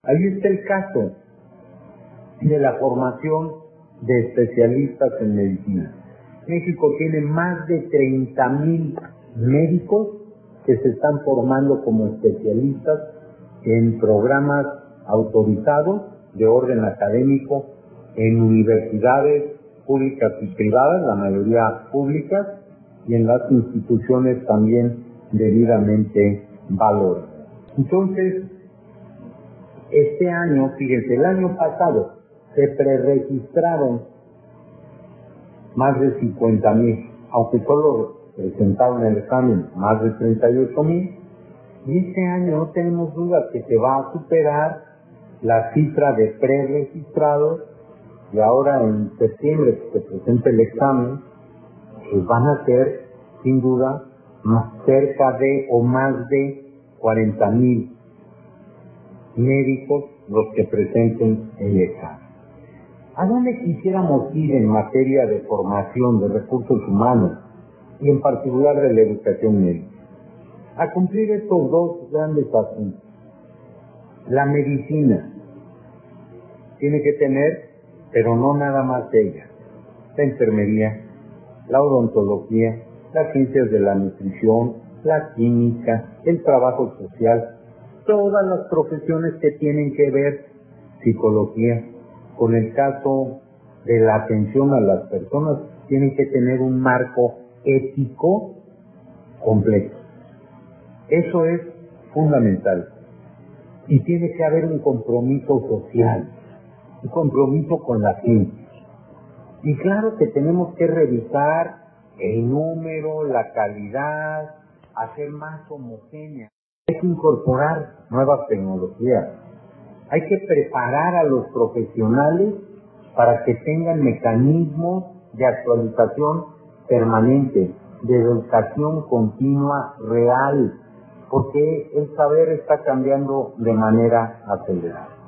Ahí está el caso de la formación de especialistas en medicina. México tiene más de 30,000 médicos que se están formando como especialistas en programas autorizados de orden académico en universidades públicas y privadas, la mayoría públicas, y en las instituciones también debidamente valoradas. Entonces, este año, fíjense, el año pasado se preregistraron más de 50,000, aunque solo presentaron el examen más de 38,000, y este año no tenemos duda que se va a superar la cifra de preregistrados, y ahora en septiembre que se presente el examen, pues van a ser sin duda cerca de o más de 40,000 médicos los que presenten el examen. ¿A dónde quisiéramos ir en materia de formación de recursos humanos y en particular de la educación médica? A cumplir estos dos grandes asuntos. La medicina tiene que tener, pero no nada más ella, la enfermería, la odontología, las ciencias de la nutrición, la química, el trabajo social, todas las profesiones que tienen que ver, psicología, con el caso de la atención a las personas, tienen que tener un marco ético completo. Eso es fundamental. Y tiene que haber un compromiso social, un compromiso con la gente. Y claro que tenemos que revisar el número, la calidad, hacer más homogénea. Hay que incorporar nuevas tecnologías. Hay que preparar a los profesionales para que tengan mecanismos de actualización permanente, de educación continua real, porque el saber está cambiando de manera acelerada.